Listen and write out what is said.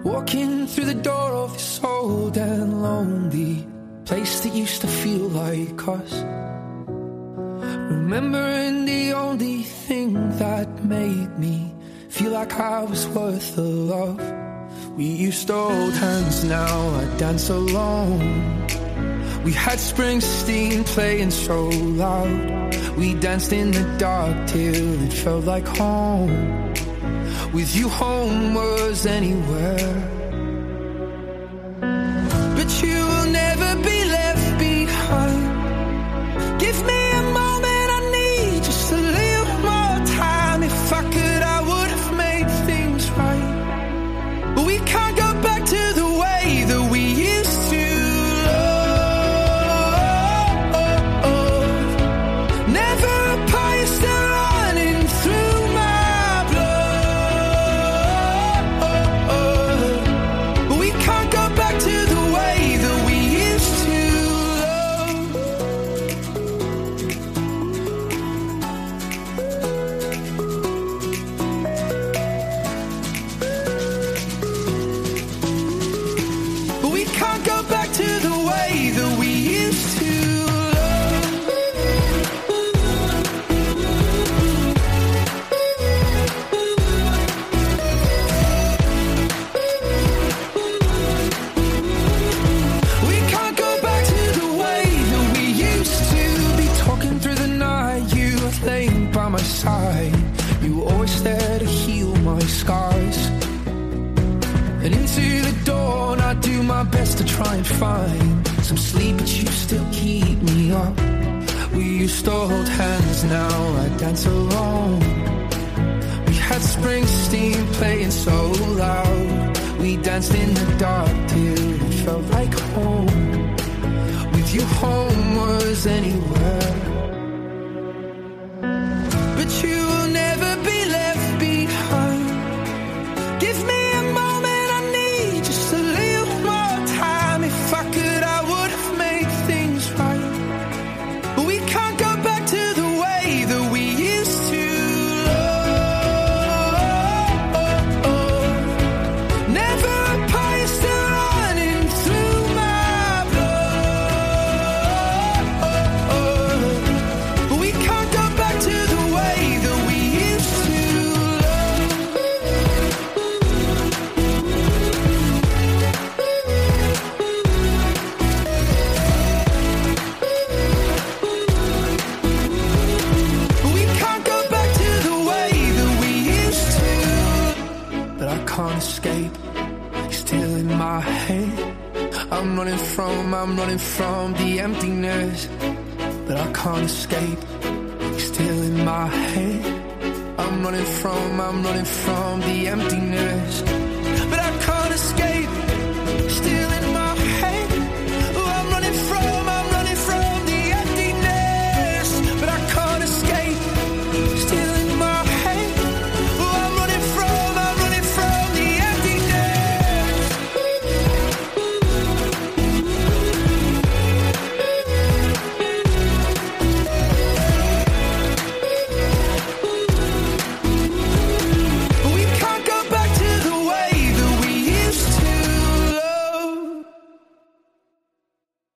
Walking through the door of this old and lonely place that used to feel like us. Remembering the only thing that made me feel like I was worth the love. We used to hold hands, now I dance alone. We had Springsteen playing so loud. We danced in the dark till it felt like home. With you home was anywhere. But you will never be left behind. Give me a moment, I need just a little more time. If I could, I would have made things right. But we can't go back to the way that we used to love. Never apart, you're still running through my blood. But we can't go back to the way that we used to love. But we can't go back to the way that we used to love. We can't go back to the way that we used to be. Talking through the night, you were laying by my side. You were always there to heal my scars. And into the dawn, I do my best to try and find some sleep, but you still keep me up. We used to hold hands, now I dance alone. We had Springsteen playing so loud. We danced in the dark till it felt like home. With you home was anywhere. But you will never be left behind. Give me a moment, I need just a little more time. If I could, I would have made things right. But we can't go back to the way that we used to love. Never apart, you're still running through my blood. But we can't go back to the way that we used to love. But we can't go back to the way that we used to. But I can't escape, it's still in my head. I'm running from the emptiness. But I can't escape, it's still in my head. I'm running from the emptiness. But I can't escape.